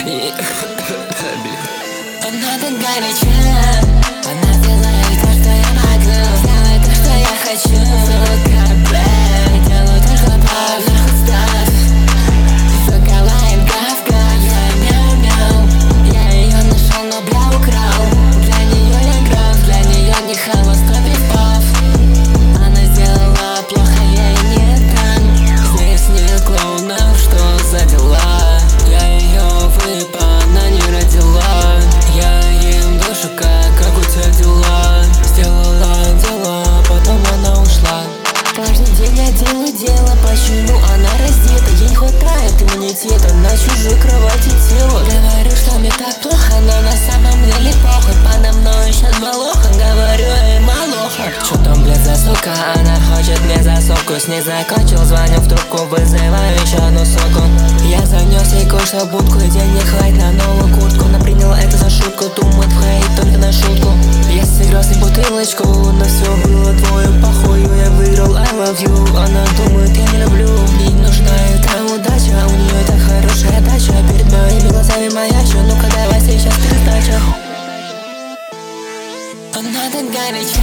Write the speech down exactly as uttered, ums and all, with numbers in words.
Она так горяча, она делает то, что я могу, делает то, что я хочу. Сука, блядь, делаю только поверх устав. Сука, лает гавка, я мяу-мяу. Я ее нашел, но бля украл. Для нее я граф, для нее не холостой пиф-паф. Она сделала плохо, я ей не дам. С ней снег клоунов, что за дела? Я ее выпал, она не родила. Я им душу, как, как у тебя дела? Сделала дела, потом она ушла. Каждый день я делаю дело, почему она раздета? Ей не хватает иммунитета на чужой кровати тело. Говорю, что мне так плохо, но на самом деле похуй. Подо мной сейчас малоха, говорю, эй, малоха. Что там, блядь, за сука? Она хочет мне засовку. С ней закончил, звоню в трубку, вызываю еще одну суку. Я занес ей кое-что в будку, и денег хватит на новую куртку. Она приняла это за шутку, думает в хейт только на шутку. Я сыграл с ней бутылочку, но все было двое похую. Я выиграл, I love you. Она думает, я не люблю. Ей нужна эта удача, у нее так хорошая дача. Перед моими глазами маячу, ну-ка давай сейчас пересдача. Она так горяча.